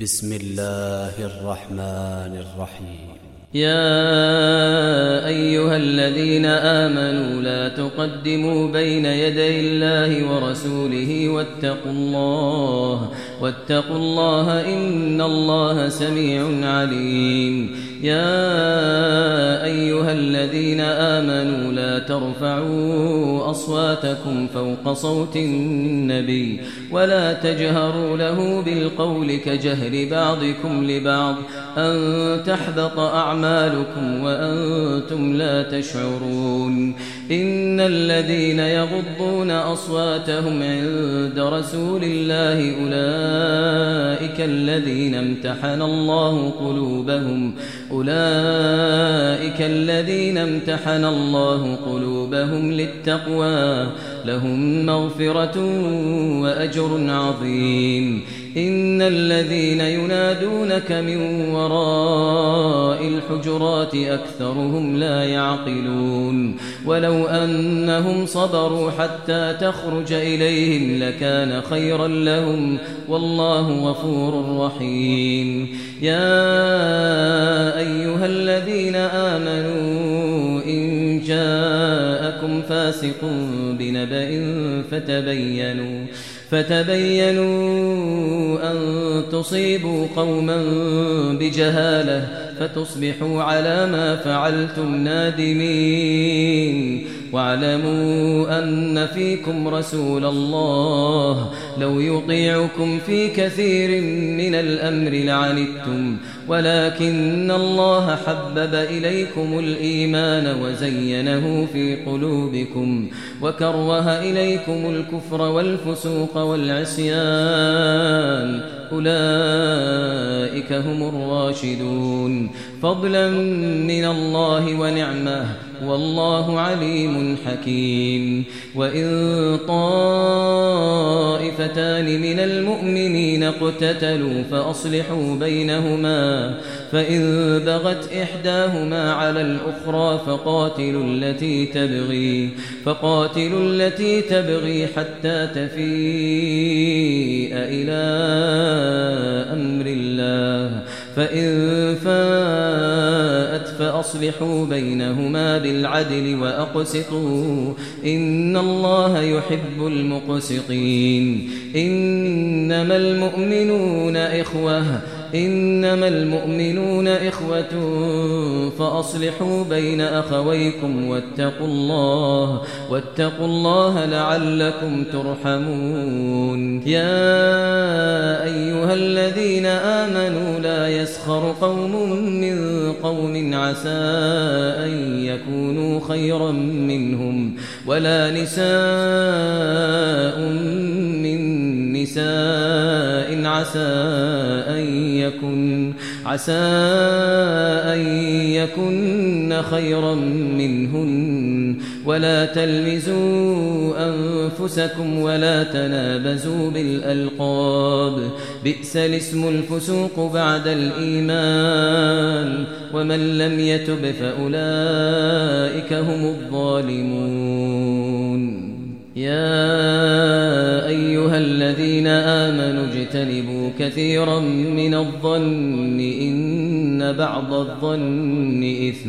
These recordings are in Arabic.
بسم الله الرحمن الرحيم. يا أيها الذين آمنوا لا تقدموا بين يدي الله ورسوله واتقوا الله إن الله سميع عليم. يا أيها الذين آمنوا لا ترفعوا أصواتكم فوق صوت النبي ولا تجهروا له بالقول كجهر بعضكم لبعض أن تحبط أعمالكم وأنتم لا تشعرون. إن الذين يغضون أصواتهم عند رسول الله أولئك الذين امتحن الله قلوبهم للتقوى لهم مغفرة وأجر عظيم. إن الذين ينادونك من وراء الحجرات أكثرهم لا يعقلون. ولو أنهم صبروا حتى تخرج إليهم لكان خيرا لهم والله غفور رحيم. يا أيها الذين آمنوا إن جاءكم فاسق بنبأ فتبينوا أن تصيبوا قوما بجهالة فتصبحوا على ما فعلتم نادمين. واعلموا أن فيكم رسول الله لو يطيعكم في كثير من الأمر لعنتم ولكن الله حبب إليكم الإيمان وزينه في قلوبكم وكره إليكم الكفر والفسوق والعصيان أولئك هم الراشدون فضلا من الله ونعمه والله عليم حكيم. وإن طائفتان من المؤمنين اقتتلوا فأصلحوا بينهما فإن بغت إحداهما على الأخرى فقاتلوا التي تبغي حتى تفيء إلى أمر الله فإن فاءت فأصلحوا بينهما بالعدل وأقسطوا إن الله يحب المقسطين. إنما المؤمنون إخوة فأصلحوا بين أخويكم واتقوا الله لعلكم ترحمون. يا أيها الذين آمنوا لا يسخر قوم من قوم عسى أن يكونوا خيرا منهم ولا نساء من نساء عسى أن يكن خيرا منهن ولا تلمزوا أنفسكم ولا تنابزوا بالألقاب بئس الاسم الفسوق بعد الإيمان ومن لم يتب فأولئك هم الظالمون. يا أيها الذين آمنوا اجتنبوا كثيرا من الظن إن بعض الظن إثم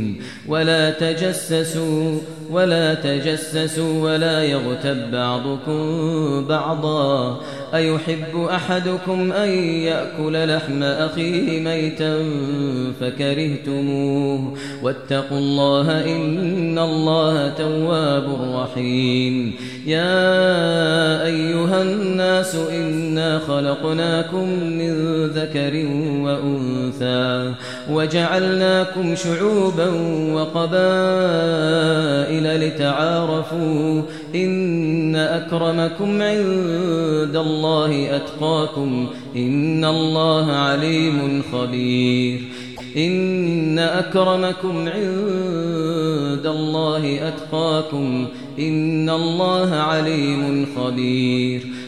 ولا تجسسوا ولا يغتب بعضكم بعضا أيحب أحدكم أن يأكل لحم أخيه ميتا فكرهتموه واتقوا الله إن الله تواب رحيم. يا أيها الناس إنا خلقناكم من ذكر وأنثى وجعلناكم شعوبا وقبائل لتعارفوا إن أكرمكم عند الله أتقاكم إن الله عليم خبير. إن أكرمكم عند الله أتقاكم إن الله عليم خبير.